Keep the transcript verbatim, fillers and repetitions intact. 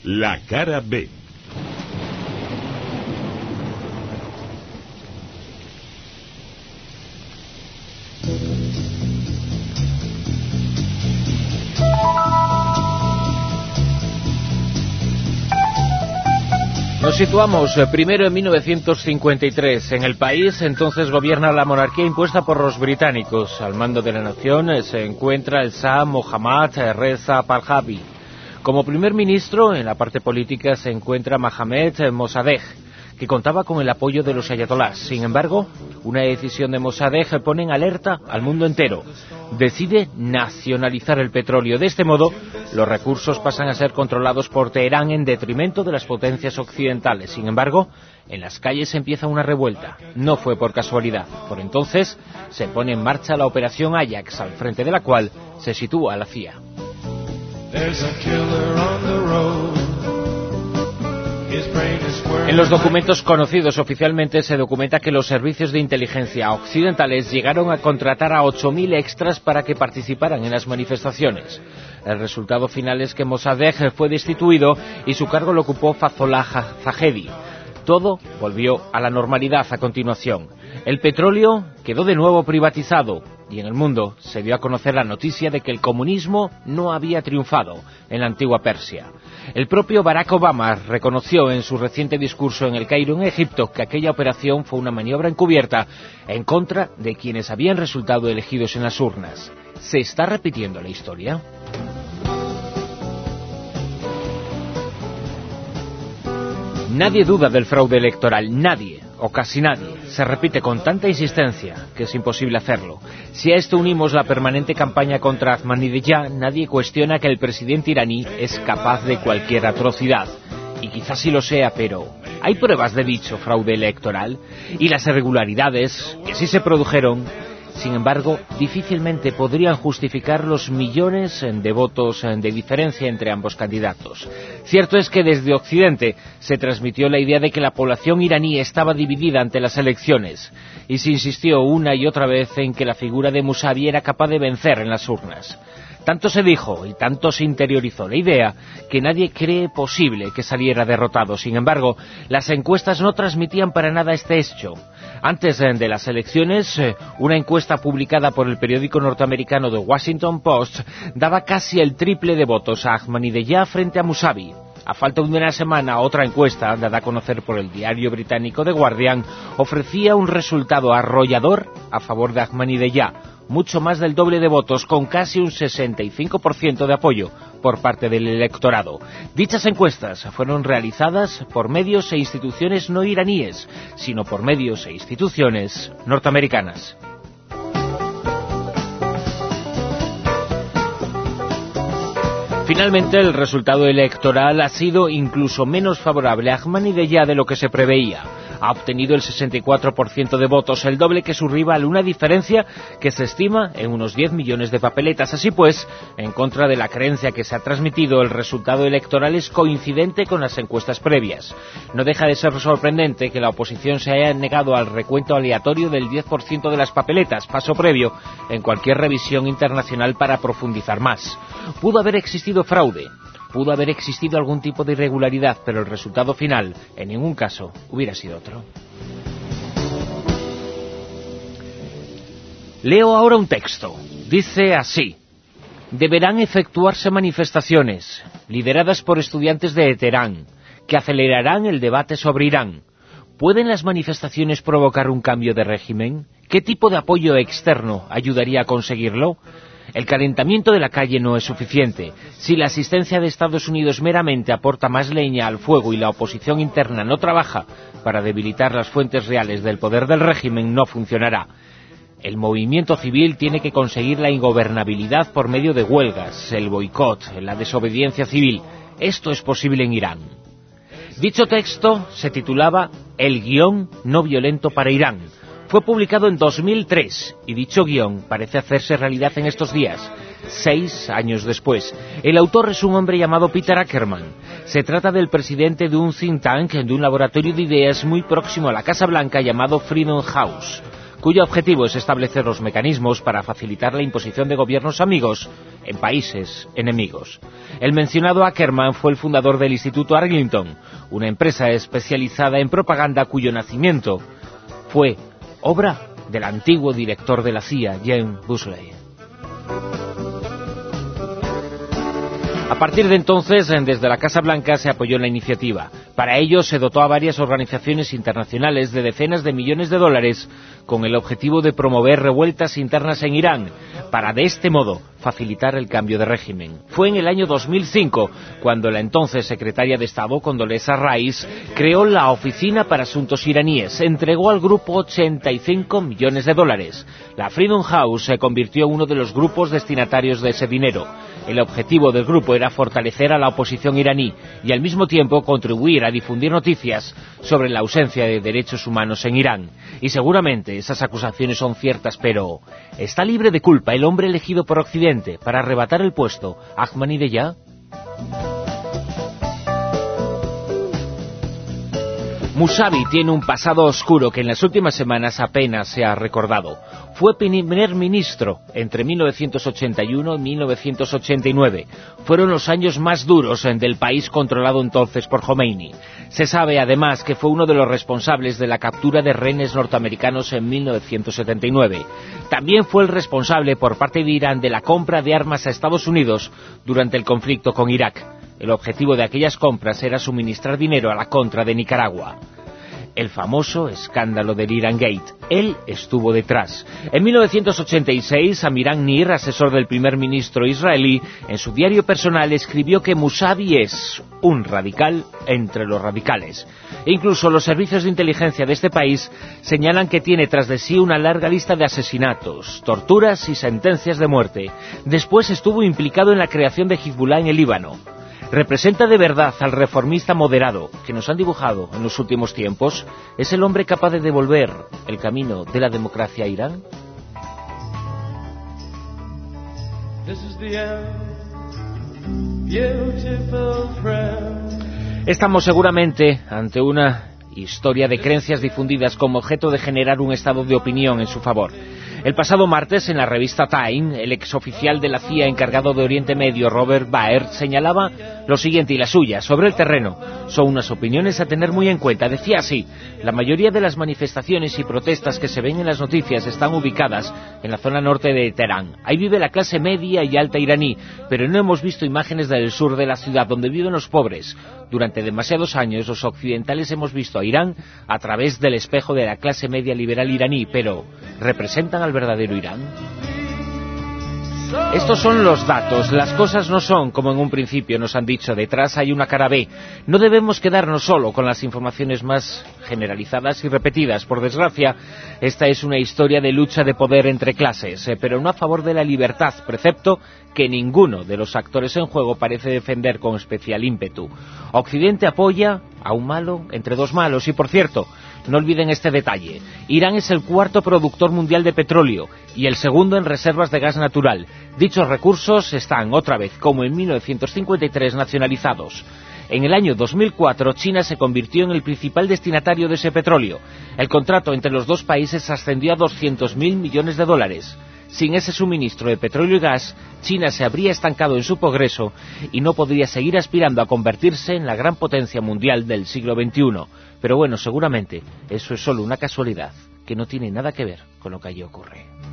La cara B. Nos situamos eh, primero en mil novecientos cincuenta y tres. En el país entonces gobierna la monarquía impuesta por los británicos. Al mando de la nación eh, se encuentra el Shah Mohammad Reza Pahlavi. Como primer ministro, en la parte política se encuentra Mohammad Mossadegh, que contaba con el apoyo de los ayatolás. Sin embargo, una decisión de Mossadegh pone en alerta al mundo entero. Decide nacionalizar el petróleo. De este modo, los recursos pasan a ser controlados por Teherán en detrimento de las potencias occidentales. Sin embargo, en las calles empieza una revuelta. No fue por casualidad. Por entonces, se pone en marcha la Operación Ajax, al frente de la cual se sitúa la C I A. En los documentos conocidos oficialmente se documenta que los servicios de inteligencia occidentales llegaron a contratar a ocho mil extras para que participaran en las manifestaciones. El resultado final es que Mossadegh fue destituido y su cargo lo ocupó Fazollah Zahedi. Todo volvió a la normalidad a continuación. El petróleo quedó de nuevo privatizado y en el mundo se dio a conocer la noticia de que el comunismo no había triunfado en la antigua Persia. El propio Barack Obama reconoció en su reciente discurso en El Cairo, en Egipto, que aquella operación fue una maniobra encubierta en contra de quienes habían resultado elegidos en las urnas. ¿Se está repitiendo la historia? Nadie duda del fraude electoral, nadie, o casi nadie. Se repite con tanta insistencia que es imposible hacerlo. Si a esto unimos la permanente campaña contra Ahmadinejad, nadie cuestiona que el presidente iraní es capaz de cualquier atrocidad. Y quizás sí lo sea, pero ¿hay pruebas de dicho fraude electoral? Y las irregularidades, que sí se produjeron, sin embargo, difícilmente podrían justificar los millones de votos de diferencia entre ambos candidatos. Cierto es que desde Occidente se transmitió la idea de que la población iraní estaba dividida ante las elecciones y se insistió una y otra vez en que la figura de Musavi era capaz de vencer en las urnas. Tanto se dijo y tanto se interiorizó la idea que nadie cree posible que saliera derrotado. Sin embargo, las encuestas no transmitían para nada este hecho. Antes de las elecciones, una encuesta publicada por el periódico norteamericano The Washington Post daba casi el triple de votos a Ahmadinejad frente a Musavi. A falta de una semana, otra encuesta, dada a conocer por el diario británico The Guardian, ofrecía un resultado arrollador a favor de Ahmadinejad, mucho más del doble de votos, con casi un sesenta y cinco por ciento de apoyo por parte del electorado. Dichas encuestas fueron realizadas por medios e instituciones no iraníes, sino por medios e instituciones norteamericanas. Finalmente, el resultado electoral ha sido incluso menos favorable a Ahmadinejad de lo que se preveía. Ha obtenido el sesenta y cuatro por ciento de votos, el doble que su rival, una diferencia que se estima en unos diez millones de papeletas. Así pues, en contra de la creencia que se ha transmitido, el resultado electoral es coincidente con las encuestas previas. No deja de ser sorprendente que la oposición se haya negado al recuento aleatorio del diez por ciento de las papeletas, paso previo en cualquier revisión internacional para profundizar más. Pudo haber existido fraude. Pudo haber existido algún tipo de irregularidad, pero el resultado final, en ningún caso, hubiera sido otro. Leo ahora un texto. Dice así: deberán efectuarse manifestaciones, lideradas por estudiantes de Teherán, que acelerarán el debate sobre Irán. ¿Pueden las manifestaciones provocar un cambio de régimen? ¿Qué tipo de apoyo externo ayudaría a conseguirlo? El calentamiento de la calle no es suficiente. Si la asistencia de Estados Unidos meramente aporta más leña al fuego y la oposición interna no trabaja para debilitar las fuentes reales del poder del régimen, no funcionará. El movimiento civil tiene que conseguir la ingobernabilidad por medio de huelgas, el boicot, la desobediencia civil. Esto es posible en Irán. Dicho texto se titulaba El guión no violento para Irán. Fue publicado en dos mil tres y dicho guión parece hacerse realidad en estos días, seis años después. El autor es un hombre llamado Peter Ackerman. Se trata del presidente de un think tank, de un laboratorio de ideas muy próximo a la Casa Blanca llamado Freedom House. cuyo objetivo es establecer los mecanismos para facilitar la imposición de gobiernos amigos en países enemigos. El mencionado Ackerman fue el fundador del Instituto Arlington, una empresa especializada en propaganda cuyo nacimiento fue obra del antiguo director de la C I A, James Buckley. A partir de entonces, desde la Casa Blanca se apoyó en la iniciativa. Para ello se dotó a varias organizaciones internacionales de decenas de millones de dólares con el objetivo de promover revueltas internas en Irán, para de este modo facilitar el cambio de régimen. Fue en el año dos mil cinco cuando la entonces secretaria de Estado, Condoleezza Rice, creó la Oficina para Asuntos Iraníes, entregó al grupo ochenta y cinco millones de dólares. La Freedom House se convirtió en uno de los grupos destinatarios de ese dinero. El objetivo del grupo era fortalecer a la oposición iraní y al mismo tiempo contribuir a difundir noticias sobre la ausencia de derechos humanos en Irán. Y seguramente esas acusaciones son ciertas, pero ¿está libre de culpa el hombre elegido por Occidente para arrebatar el puesto, Ahmadinejad? Musavi tiene un pasado oscuro que en las últimas semanas apenas se ha recordado. Fue primer ministro entre mil novecientos ochenta y uno y mil novecientos ochenta y nueve. Fueron los años más duros del país controlado entonces por Khomeini. Se sabe además que fue uno de los responsables de la captura de rehenes norteamericanos en mil novecientos setenta y nueve. También fue el responsable por parte de Irán de la compra de armas a Estados Unidos durante el conflicto con Irak. El objetivo de aquellas compras era suministrar dinero a la contra de Nicaragua. El famoso escándalo del Iran Gate. Él estuvo detrás. En mil novecientos ochenta y seis, Amiram Nir, asesor del primer ministro israelí, en su diario personal escribió que Musavi es un radical entre los radicales. E incluso los servicios de inteligencia de este país señalan que tiene tras de sí una larga lista de asesinatos, torturas y sentencias de muerte. Después estuvo implicado en la creación de Hezbollah en el Líbano. ¿Representa de verdad al reformista moderado que nos han dibujado en los últimos tiempos? ¿Es el hombre capaz de devolver el camino de la democracia a Irán? Estamos seguramente ante una historia de creencias difundidas como objeto de generar un estado de opinión en su favor. El pasado martes, en la revista Time, el exoficial de la C I A encargado de Oriente Medio, Robert Baer, señalaba lo siguiente, y la suya, sobre el terreno. Son unas opiniones a tener muy en cuenta. Decía así: la mayoría de las manifestaciones y protestas que se ven en las noticias están ubicadas en la zona norte de Teherán. Ahí vive la clase media y alta iraní, pero no hemos visto imágenes del sur de la ciudad, donde viven los pobres. Durante demasiados años, los occidentales hemos visto a Irán a través del espejo de la clase media liberal iraní, pero ¿representan al verdadero Irán? Estos son los datos. Las cosas no son como en un principio nos han dicho. Detrás hay una cara B. No debemos quedarnos solo con las informaciones más generalizadas y repetidas. Por desgracia, esta es una historia de lucha de poder entre clases, eh, pero no a favor de la libertad, precepto que ninguno de los actores en juego parece defender con especial ímpetu. Occidente apoya a un malo entre dos malos. Y por cierto, no olviden este detalle: Irán es el cuarto productor mundial de petróleo y el segundo en reservas de gas natural. Dichos recursos están, otra vez, como en mil novecientos cincuenta y tres, nacionalizados. En el año dos mil cuatro, China se convirtió en el principal destinatario de ese petróleo. El contrato entre los dos países ascendió a doscientos mil millones de dólares. Sin ese suministro de petróleo y gas, China se habría estancado en su progreso y no podría seguir aspirando a convertirse en la gran potencia mundial del siglo veintiuno. Pero bueno, seguramente eso es solo una casualidad que no tiene nada que ver con lo que allí ocurre.